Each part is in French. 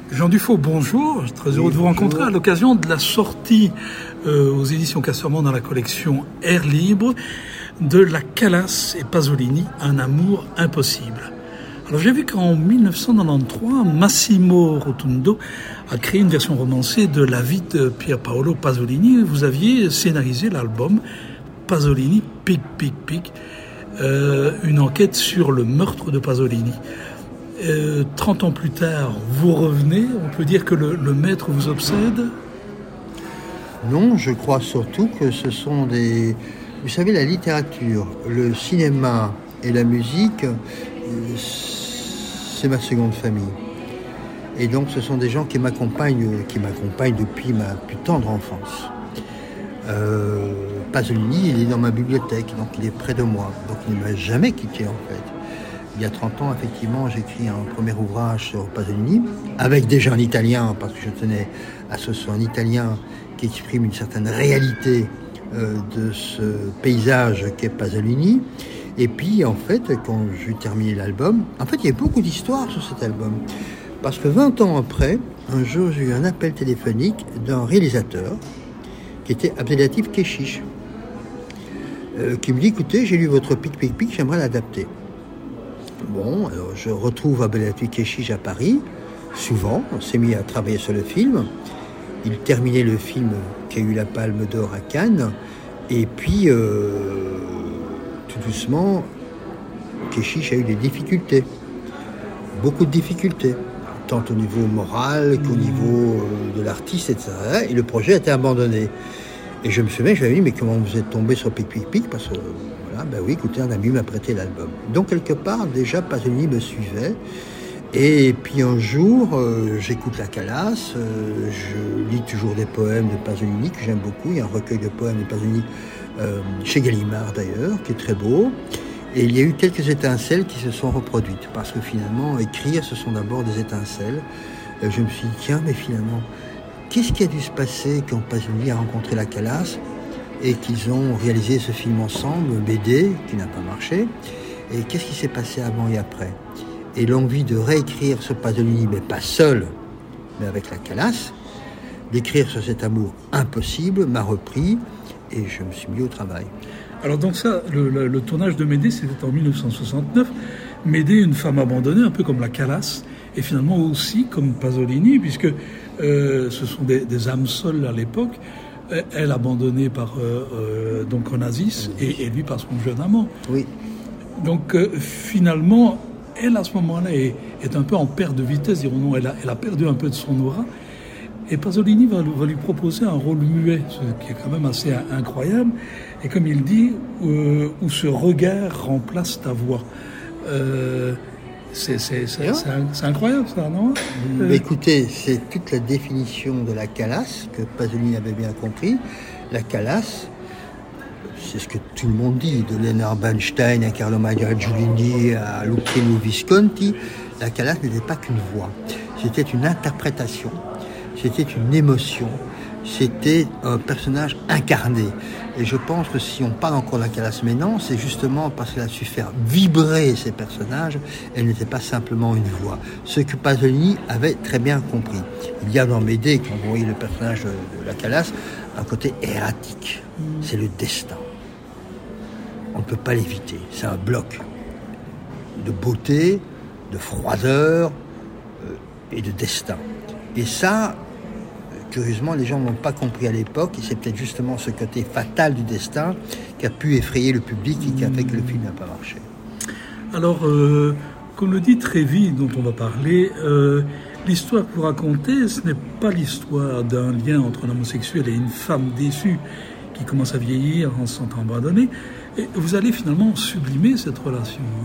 Jean Dufaux, bonjour. Je suis très heureux de vous rencontrer à l'occasion de la sortie aux éditions Casterman dans la collection Air Libre de La Calas et Pasolini, Un amour impossible. Alors j'ai vu qu'en 1993, Massimo Rotundo a créé une version romancée de la vie de Pier Paolo Pasolini. Vous aviez scénarisé l'album Pasolini, Pic, Pic, Pic, une enquête sur le meurtre de Pasolini. 30 ans plus tard, vous revenez, on peut dire que le maître vous obsède ? Non, je crois surtout que ce sont des... Vous savez, la littérature, le cinéma et la musique, c'est ma seconde famille. Et donc, ce sont des gens qui m'accompagnent depuis ma plus tendre enfance. Pasolini, il est dans ma bibliothèque, donc il est près de moi. Donc, il ne m'a jamais quitté, en fait. Il y a 30 ans, effectivement, j'ai écrit un premier ouvrage sur Pasolini, avec déjà un italien, parce que je tenais à ce que ce soit un italien qui exprime une certaine réalité de ce paysage qu'est Pasolini. Et puis, en fait, quand j'ai terminé l'album, en fait, il y a beaucoup d'histoires sur cet album. Parce que 20 ans après, un jour, j'ai eu un appel téléphonique d'un réalisateur qui était Abdelatif Kechiche, qui me dit, écoutez, j'ai lu votre Pic, Pic, Pic, j'aimerais l'adapter. Bon, alors je retrouve Abdelatif Kechiche à Paris, souvent, on s'est mis à travailler sur le film. Il terminait le film qui a eu la Palme d'Or à Cannes, et puis, tout doucement, Kechiche a eu des difficultés, beaucoup de difficultés, tant au niveau moral qu'au niveau de l'artiste, etc. Et le projet a été abandonné. Et je me souviens, je lui ai dit, mais comment vous êtes tombé sur Pic, Pic, Pic ? Parce que, voilà, ben oui, écoutez, un ami m'a prêté l'album. Donc, quelque part, déjà, Pasolini me suivait. Et puis, un jour, j'écoute La Calas, je lis toujours des poèmes de Pasolini, que j'aime beaucoup. Il y a un recueil de poèmes de Pasolini, chez Gallimard d'ailleurs, qui est très beau. Et il y a eu quelques étincelles qui se sont reproduites. Parce que finalement, écrire, ce sont d'abord des étincelles. Je me suis dit, tiens, mais finalement... Qu'est-ce qui a dû se passer quand Pasolini a rencontré La Calas et qu'ils ont réalisé ce film ensemble, BD, qui n'a pas marché, et qu'est-ce qui s'est passé avant et après ? Et l'envie de réécrire ce Pasolini, mais pas seul, mais avec La Calas, d'écrire sur cet amour impossible, m'a repris et je me suis mis au travail. Alors donc ça, le tournage de Médée, c'était en 1969. Médée, une femme abandonnée, un peu comme La Calas, et finalement aussi comme Pasolini, puisque ce sont des âmes seules à l'époque. Elle abandonnée par donc Onassis et lui par son jeune amant. Oui. Donc finalement, elle à ce moment-là est un peu en perte de vitesse, dirons-nous. Elle a perdu un peu de son aura. Et Pasolini va lui proposer un rôle muet, ce qui est quand même assez incroyable. Et comme il dit, où ce regard remplace ta voix. C'est incroyable ça, non ? Écoutez, c'est toute la définition de la Calas, que Pasolini avait bien compris. La Calas, c'est ce que tout le monde dit, de Leonard Bernstein à Carlo Maria Giulini à Luchino Visconti. La Calas n'était pas qu'une voix, c'était une interprétation, c'était une émotion, c'était un personnage incarné. Et je pense que si on parle encore de La Calas maintenant, c'est justement parce qu'elle a su faire vibrer ces personnages, elle n'était pas simplement une voix. Ce que Pasolini avait très bien compris. Il y a dans Médée, quand vous voyez le personnage de La Calas, un côté erratique. C'est le destin. On ne peut pas l'éviter. C'est un bloc de beauté, de froideur et de destin. Et ça... Curieusement, les gens n'ont pas compris à l'époque, et c'est peut-être justement ce côté fatal du destin qui a pu effrayer le public et qui a fait que le film n'a pas marché. Alors, comme le dit Trévi, dont on va parler, l'histoire que vous racontez, ce n'est pas l'histoire d'un lien entre un homosexuel et une femme déçue qui commence à vieillir en se sentant abandonnée. Et vous allez finalement sublimer cette relation. Hein ?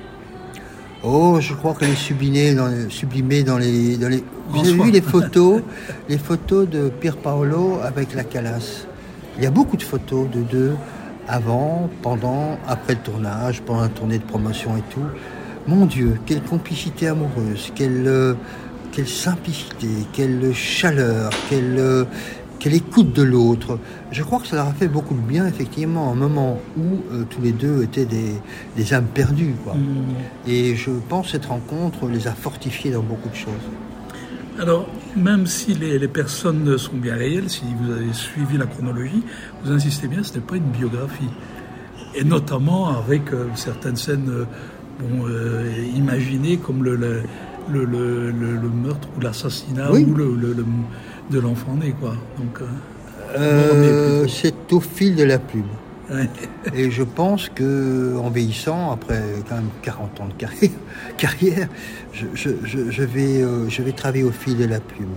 Oh, je crois qu'elle est sublimée dans les... Vous avez vu les photos de Pier Paolo avec La Calas. Il y a beaucoup de photos de deux, avant, pendant, après le tournage, pendant la tournée de promotion et tout. Mon Dieu, quelle complicité amoureuse, quelle simplicité, quelle chaleur, quelle écoute de l'autre. Je crois que ça leur a fait beaucoup de bien, effectivement, à un moment où tous les deux étaient des âmes perdues, quoi. Et je pense que cette rencontre les a fortifiés dans beaucoup de choses. Alors, même si les personnes sont bien réelles, si vous avez suivi la chronologie, vous insistez bien, ce n'est pas une biographie. Et notamment avec certaines scènes imaginées comme le meurtre ou l'assassinat oui. ou de l'enfant né, quoi. Donc, c'est au fil de la plume. Ouais. Et je pense qu'en vieillissant, après quand même 40 ans de carrière, je vais travailler au fil de la plume.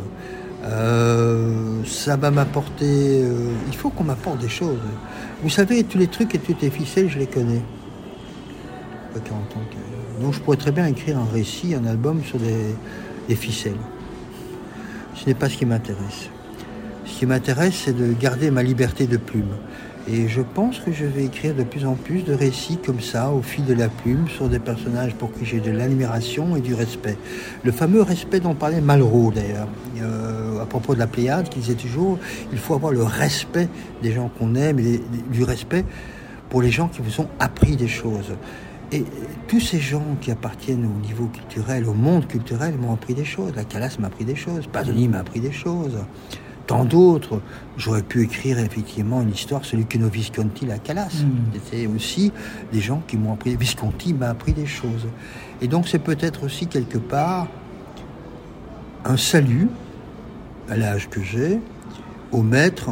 Ça va m'apporter... il faut qu'on m'apporte des choses. Vous savez, tous les trucs et toutes les ficelles, je les connais. Après 40 ans de carrière. Donc je pourrais très bien écrire un récit, un album sur des ficelles. Ce n'est pas ce qui m'intéresse. Ce qui m'intéresse, c'est de garder ma liberté de plume. Et je pense que je vais écrire de plus en plus de récits comme ça, au fil de la plume, sur des personnages pour qui j'ai de l'admiration et du respect. Le fameux respect dont parlait Malraux, d'ailleurs, à propos de la Pléiade, qui disait toujours il faut avoir le respect des gens qu'on aime et du respect pour les gens qui vous ont appris des choses. Et tous ces gens qui appartiennent au niveau culturel, au monde culturel, m'ont appris des choses. La Calas m'a appris des choses, Pasolini m'a appris des choses. Tant d'autres, j'aurais pu écrire effectivement une histoire sur Luchino Visconti, la Calas. C'était aussi des gens qui m'ont appris. Visconti m'a appris des choses. Et donc c'est peut-être aussi quelque part un salut à l'âge que j'ai aux maîtres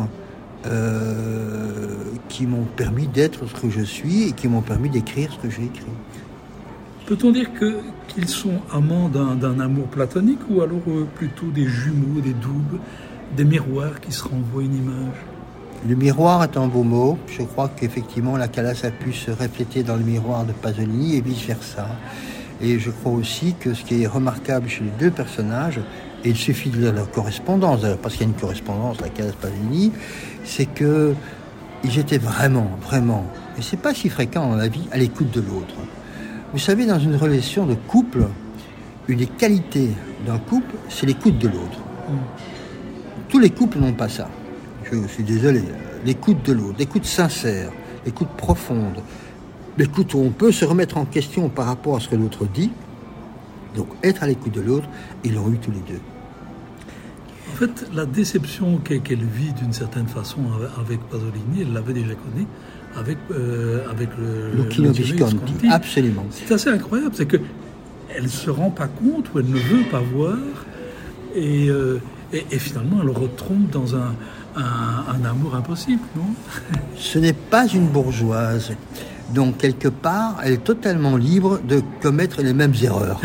qui m'ont permis d'être ce que je suis et qui m'ont permis d'écrire ce que j'ai écrit. Peut-on dire qu'ils sont amants d'un amour platonique ou alors plutôt des jumeaux, des doubles, des miroirs qui se renvoient une image? Le miroir est un beau mot. Je crois qu'effectivement la Calas a pu se refléter dans le miroir de Pasolini et vice-versa. Et je crois aussi que ce qui est remarquable chez les deux personnages, et il suffit de lire leur correspondance, parce qu'il y a une correspondance, la Calas-Pasolini, c'est que ils étaient vraiment, et c'est pas si fréquent dans la vie, à l'écoute de l'autre. Vous savez, dans une relation de couple, une des qualités d'un couple, c'est l'écoute de l'autre. Tous les couples n'ont pas ça. Je suis désolé. L'écoute de l'autre, l'écoute sincère, l'écoute profonde, l'écoute où on peut se remettre en question par rapport à ce que l'autre dit. Donc, être à l'écoute de l'autre, ils l'ont eu tous les deux. En fait, la déception qu'elle vit d'une certaine façon avec Pasolini, elle l'avait déjà connue avec le Luchino Visconti. Absolument. C'est assez incroyable, c'est qu'elle ne se rend pas compte ou elle ne veut pas voir et finalement elle retombe dans un amour impossible, non? Ce n'est pas une bourgeoise. Donc, quelque part, elle est totalement libre de commettre les mêmes erreurs.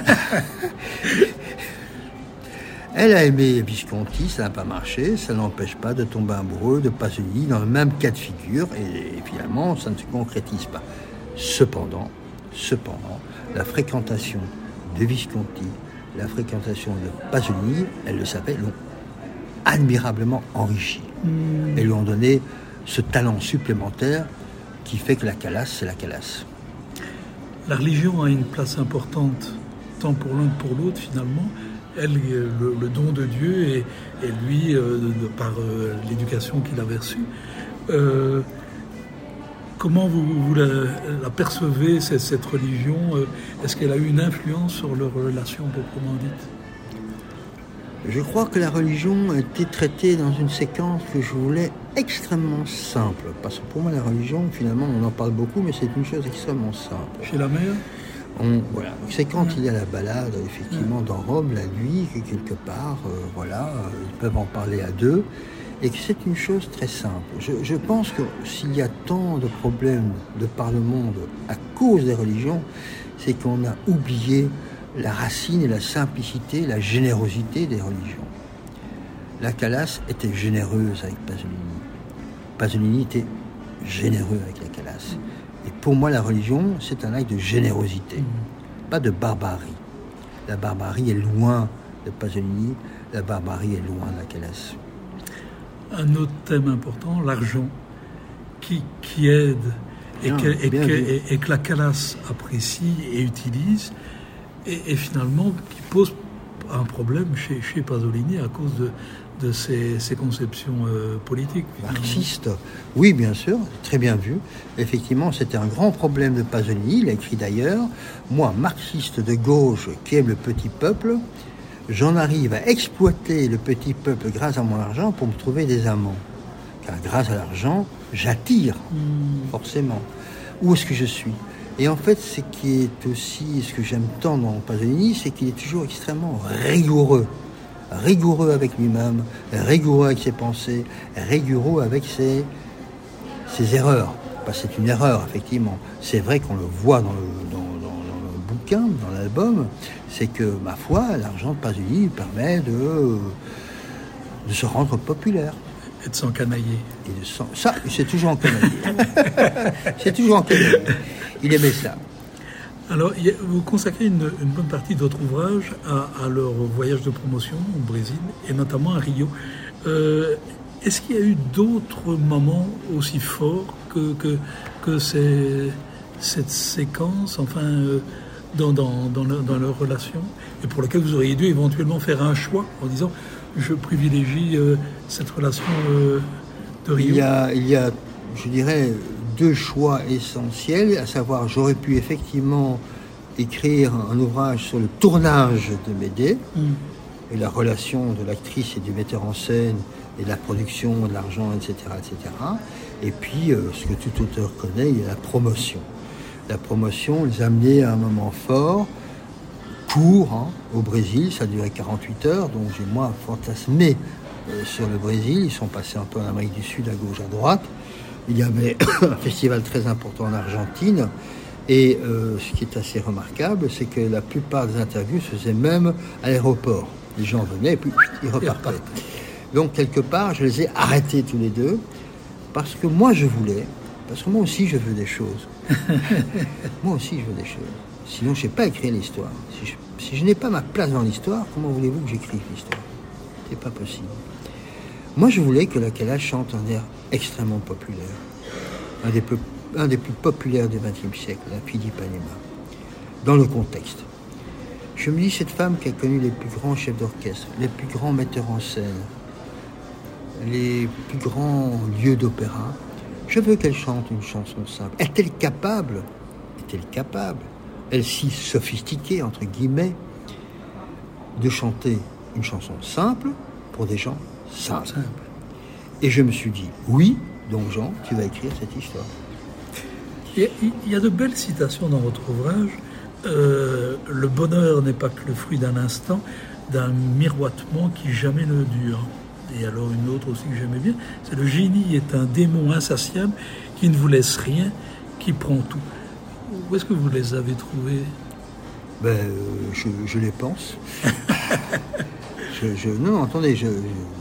Elle a aimé Visconti, ça n'a pas marché, ça n'empêche pas de tomber amoureux de Pasolini dans le même cas de figure, et finalement, ça ne se concrétise pas. Cependant, la fréquentation de Visconti, la fréquentation de Pasolini, elle le savait, l'ont admirablement enrichi. Elles lui ont donné ce talent supplémentaire qui fait que la Calas, c'est la Calas. La religion a une place importante, tant pour l'un que pour l'autre, finalement. Elle, le don de Dieu, et lui, par l'éducation qu'il avait reçue. Comment vous la percevez, cette religion? Est-ce qu'elle a eu une influence sur leur relation proprement dite? Je crois que la religion a été traitée dans une séquence que je voulais extrêmement simple. Parce que pour moi, la religion, finalement, on en parle beaucoup, mais c'est une chose extrêmement simple. Chez la mère? Voilà. C'est quand il y a la balade, effectivement, dans Rome, la nuit, que quelque part, ils peuvent en parler à deux, et que c'est une chose très simple. Je pense que s'il y a tant de problèmes de par le monde à cause des religions, c'est qu'on a oublié la racine et la simplicité, la générosité des religions. La Calas était généreuse avec Pasolini. Pasolini était généreux avec la Calas. Et pour moi, la religion, c'est un acte de générosité, pas de barbarie. La barbarie est loin de Pasolini, la barbarie est loin de la Calas. Un autre thème important, l'argent, qui aide et que la Calas apprécie et utilise, et finalement qui pose un problème chez Pasolini à cause de ses conceptions politiques. Marxiste, oui, bien sûr, très bien vu. Effectivement, c'était un grand problème de Pasolini, il a écrit d'ailleurs, moi, marxiste de gauche qui aime le petit peuple, j'en arrive à exploiter le petit peuple grâce à mon argent pour me trouver des amants. Car grâce à l'argent, j'attire, forcément. Où est-ce que je suis ? Et en fait, ce qui est aussi, ce que j'aime tant dans Pasolini, c'est qu'il est toujours extrêmement rigoureux. Rigoureux avec lui-même, rigoureux avec ses pensées, rigoureux avec ses erreurs. C'est une erreur, effectivement. C'est vrai qu'on le voit dans le bouquin, dans l'album, c'est que, ma foi, l'argent de Pasolini permet de se rendre populaire. Et de s'encanailler. Ça, c'est toujours encanaillé. C'est toujours encanaillé. Il aimait ça. Alors, vous consacrez une bonne partie de votre ouvrage à leur voyage de promotion au Brésil, et notamment à Rio. Est-ce qu'il y a eu d'autres moments aussi forts que cette séquence, dans leur relation, et pour lequel vous auriez dû éventuellement faire un choix en disant je privilégie cette relation de Rio? Il y a, je dirais, deux choix essentiels, à savoir, j'aurais pu effectivement écrire un ouvrage sur le tournage de Médée et la relation de l'actrice et du metteur en scène et de la production, de l'argent, etc., etc. Et puis, ce que tout auteur connaît, il y a la promotion. La promotion les a amenés à un moment fort, court, au Brésil, ça durait 48 heures, donc j'ai moi fantasmé sur le Brésil. Ils sont passés un peu en Amérique du Sud, à gauche, à droite. Il y avait un festival très important en Argentine. Et ce qui est assez remarquable, c'est que la plupart des interviews se faisaient même à l'aéroport. Les gens venaient et puis ils repartaient. Donc, quelque part, je les ai arrêtés tous les deux, parce que moi aussi je veux des choses. Moi aussi je veux des choses. Sinon, je ne sais pas écrire l'histoire. Si je n'ai pas ma place dans l'histoire, comment voulez-vous que j'écrive l'histoire ? C'est pas possible. Moi, je voulais que la Calas chante un air extrêmement populaire. Un des plus populaires du XXe siècle, la fille d'Ipanema. Dans le contexte. Je me dis, cette femme qui a connu les plus grands chefs d'orchestre, les plus grands metteurs en scène, les plus grands lieux d'opéra, je veux qu'elle chante une chanson simple. Est-elle capable, elle si sophistiquée, entre guillemets, de chanter une chanson simple pour des gens simples. Et je me suis dit, oui, donc Jean, tu vas écrire cette histoire. Il y a de belles citations dans votre ouvrage. Le bonheur n'est pas que le fruit d'un instant, d'un miroitement qui jamais ne dure. Et alors une autre aussi que j'aimais bien, c'est le génie est un démon insatiable qui ne vous laisse rien, qui prend tout. Où est-ce que vous les avez trouvés ? Je les pense. Non, attendez, je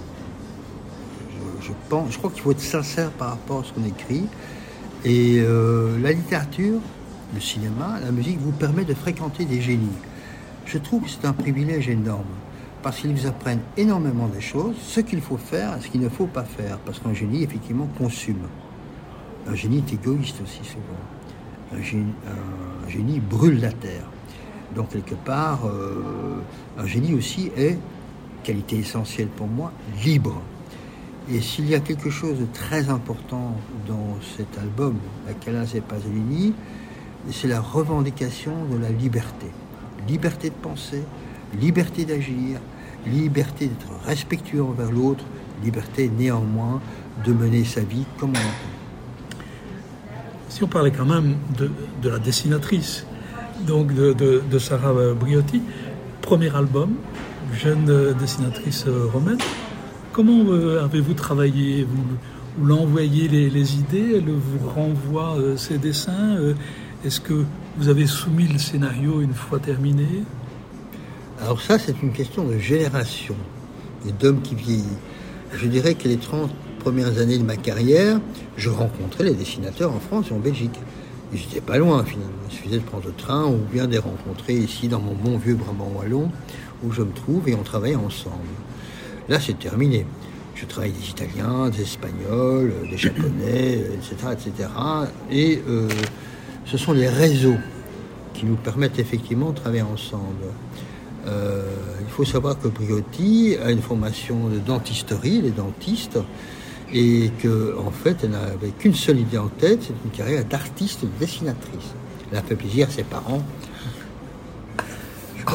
pense, je crois qu'il faut être sincère par rapport à ce qu'on écrit. Et la littérature, le cinéma, la musique vous permet de fréquenter des génies. Je trouve que c'est un privilège énorme. Parce qu'ils vous apprennent énormément des choses, ce qu'il faut faire et ce qu'il ne faut pas faire. Parce qu'un génie, effectivement, consume. Un génie est égoïste aussi, souvent. Un génie brûle la terre. Donc, quelque part, un génie aussi est, qualité essentielle pour moi, libre. Et s'il y a quelque chose de très important dans cet album, La Calas et Pasolini, c'est la revendication de la liberté. Liberté de penser, liberté d'agir, liberté d'être respectueux envers l'autre, liberté néanmoins de mener sa vie comme on entend. Si on parlait quand même de la dessinatrice, donc de Sarah Briotti, premier album, jeune dessinatrice romaine, comment avez-vous travaillé ? Vous l'envoyez les idées, elle vous renvoie ses dessins. Est-ce que vous avez soumis le scénario une fois terminé ? Alors ça, c'est une question de génération et d'homme qui vieillit. Je dirais que les 30 premières années de ma carrière, je rencontrais les dessinateurs en France et en Belgique. Ils n'étaient pas loin, finalement. Il suffisait de prendre le train ou bien de les rencontrer ici, dans mon bon vieux Brabant wallon, où je me trouve, et on travaillait ensemble. Là, c'est terminé. Je travaille des Italiens, des Espagnols, des Japonais, etc., etc. Et ce sont les réseaux qui nous permettent effectivement de travailler ensemble. Il faut savoir que Briotti a une formation de dentisterie, les dentistes, et qu'en fait, elle n'avait qu'une seule idée en tête, c'est une carrière d'artiste dessinatrice. Elle a fait plaisir à ses parents.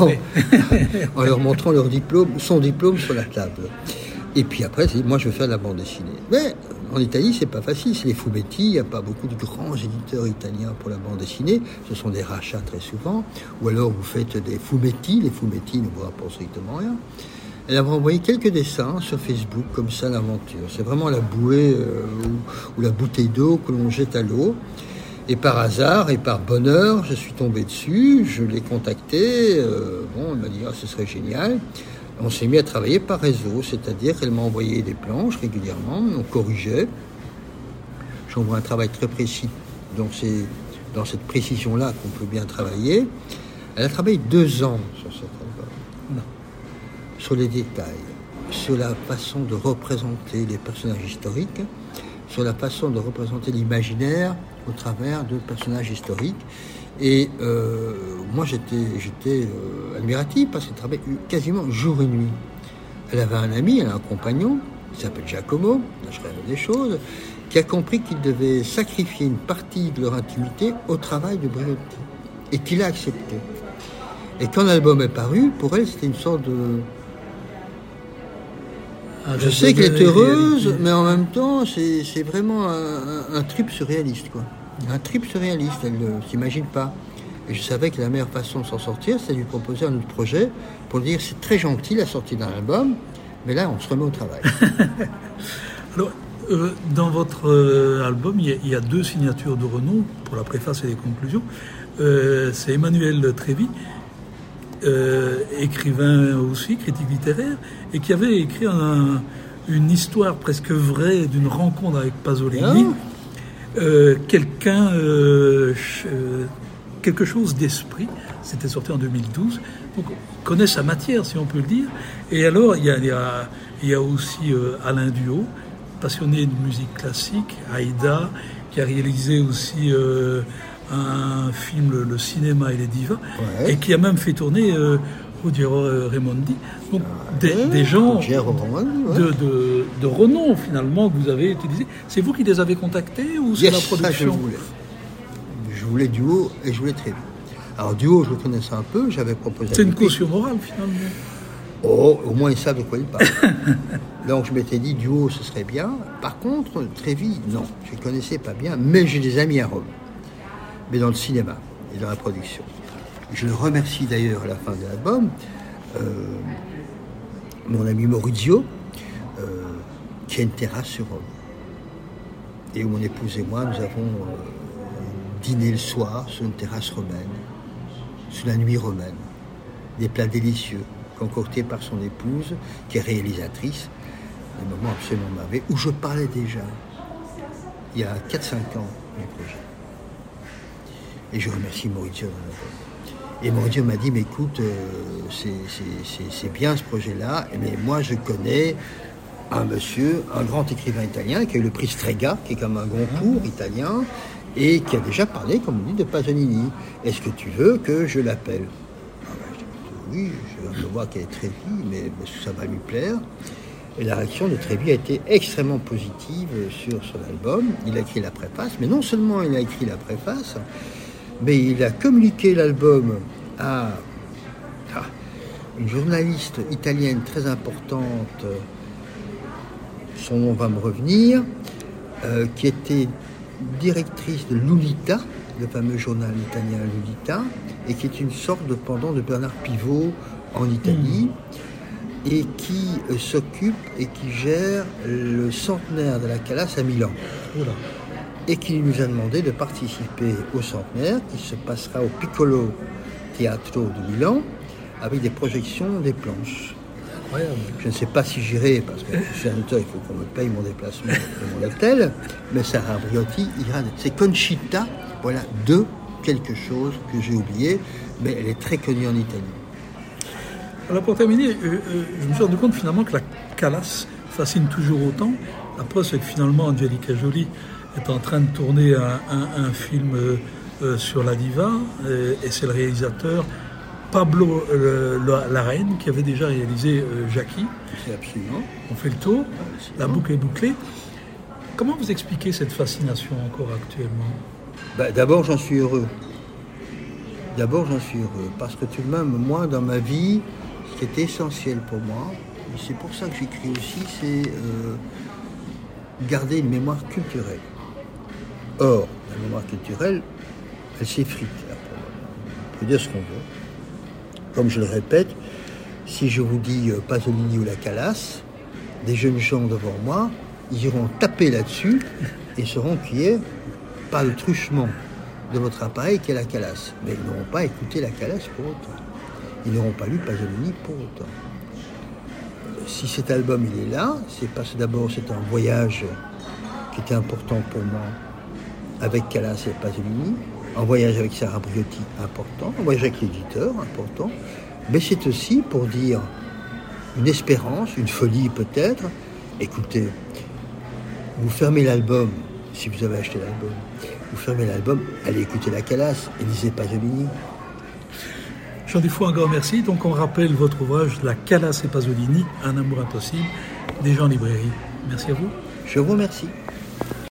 en leur montrant leur diplôme, son diplôme sur la table. Et puis après, moi je veux faire de la bande dessinée. Mais en Italie, c'est pas facile, c'est les fumetti, il n'y a pas beaucoup de grands éditeurs italiens pour la bande dessinée, ce sont des rachats très souvent, ou alors vous faites des fumetti, les fumetti ne vous rapportent strictement rien. Elle m'a envoyé quelques dessins sur Facebook, comme ça, l'aventure. C'est vraiment la bouée ou la bouteille d'eau que l'on jette à l'eau. Et par hasard et par bonheur, je suis tombé dessus, je l'ai contacté, elle m'a dit « ce serait génial ». On s'est mis à travailler par réseau, c'est-à-dire qu'elle m'a envoyé des planches régulièrement, on corrigeait. J'envoie un travail très précis, donc c'est dans cette précision-là qu'on peut bien travailler. Elle a travaillé 2 ans sur cet album, sur les détails, sur la façon de représenter les personnages historiques, sur la façon de représenter l'imaginaire au travers de personnages historiques. Et moi, j'étais admiratif parce qu'elle travaillait quasiment jour et nuit. Elle avait un ami, elle a un compagnon, qui s'appelle Giacomo, là je rêve des choses, qui a compris qu'il devait sacrifier une partie de leur intimité au travail de Briotti. Et qu'il a accepté. Et quand l'album est paru, pour elle, c'était une sorte de... Je sais qu'elle est heureuse, mais en même temps, c'est vraiment un trip surréaliste, quoi. Un trip surréaliste, elle ne s'imagine pas. Et je savais que la meilleure façon de s'en sortir, c'était de lui proposer un autre projet pour lui dire c'est très gentil la sortie d'un album, mais là on se remet au travail. Alors, dans votre album, il y a 2 signatures de renom pour la préface et les conclusions. C'est Emmanuel Trévi, écrivain aussi, critique littéraire, et qui avait écrit une histoire presque vraie d'une rencontre avec Pasolini. Quelque chose d'esprit, c'était sorti en 2012, donc on connaît sa matière si on peut le dire. Et alors il y a aussi Alain Duhaut, passionné de musique classique, Aïda, qui a réalisé aussi un film, Le cinéma et les divas, et qui a même fait tourner Ruggiero Raimondi, donc des gens de renom finalement que vous avez utilisés. C'est vous qui les avez contactés ou c'est la production? Je voulais Duhaut et je voulais Trévi. Alors Duhaut, je le connaissais un peu, j'avais proposé... C'est une caution morale finalement. Oh, au moins ils savent de quoi ils parlent. Donc je m'étais dit Duhaut, ce serait bien. Par contre, Trévi, non, je ne connaissais pas bien, mais j'ai des amis à Rome. Mais dans le cinéma et dans la production. Je le remercie d'ailleurs à la fin de l'album, mon ami Maurizio, qui a une terrasse sur Rome. Et où mon épouse et moi, nous avons dîné le soir sur une terrasse romaine, sous la nuit romaine. Des plats délicieux, concoctés par son épouse, qui est réalisatrice, des moments absolument merveilleux, où je parlais déjà, il y a 4-5 ans, du projet. Et je remercie Maurizio dans l'album. Et Maurizio m'a dit, mais écoute, c'est bien ce projet-là, mais moi je connais un monsieur, un grand écrivain italien, qui a eu le prix Strega, qui est comme un Goncourt italien, et qui a déjà parlé, comme on dit, de Pasolini. Est-ce que tu veux que je l'appelle? Je dis, oui, je veux voir qu'elle est Trévi, mais ça va lui plaire. Et la réaction de Trévi a été extrêmement positive sur l'album. Il a écrit la préface, mais non seulement il a écrit la préface, mais il a communiqué l'album à une journaliste italienne très importante, son nom va me revenir, qui était directrice de Lulita, le fameux journal italien Lulita, et qui est une sorte de pendant de Bernard Pivot en Italie, et qui s'occupe et qui gère le centenaire de la Calas à Milan. Voilà. Et qui nous a demandé de participer au centenaire qui se passera au Piccolo Teatro de Milan avec des projections des planches. Incroyable. Je ne sais pas si j'irai parce que je suis un auteur, il faut qu'on me paye mon déplacement et mon hôtel, mais Sarah Briotti ira. C'est Conchita, voilà, de quelque chose que j'ai oublié, mais elle est très connue en Italie. Alors pour terminer, je me suis rendu compte finalement que la Calas fascine toujours autant. La preuve, c'est que finalement Angelica Jolie est en train de tourner un film sur la diva, et c'est le réalisateur Pablo Larraín qui avait déjà réalisé Jackie. C'est absolument. On fait le tour, la boucle est bouclée. Comment vous expliquez cette fascination encore actuellement? D'abord, j'en suis heureux. D'abord, j'en suis heureux, parce que tout de même, moi, dans ma vie, ce qui est essentiel pour moi, et c'est pour ça que j'écris aussi, c'est garder une mémoire culturelle. Or, la mémoire culturelle, elle s'effrite. On peut dire ce qu'on veut. Comme je le répète, si je vous dis Pasolini ou la Calas, des jeunes gens devant moi, ils iront taper là-dessus et sauront qu'il n'y a pas le truchement de votre appareil qui est la Calas. Mais ils n'auront pas écouté la Calas pour autant. Ils n'auront pas lu Pasolini pour autant. Si cet album il est là, c'est parce que d'abord c'est un voyage qui était important pour moi avec Calas et Pasolini, un voyage avec Sarah Briotti important, un voyage avec l'éditeur important, mais c'est aussi pour dire une espérance, une folie peut-être. Écoutez, vous fermez l'album, si vous avez acheté l'album, vous fermez l'album, allez écouter la Calas et lisez Pasolini. Jean Dufour, un grand merci. Donc on rappelle votre ouvrage La Calas et Pasolini, un amour impossible, déjà en librairie. Merci à vous. Je vous remercie.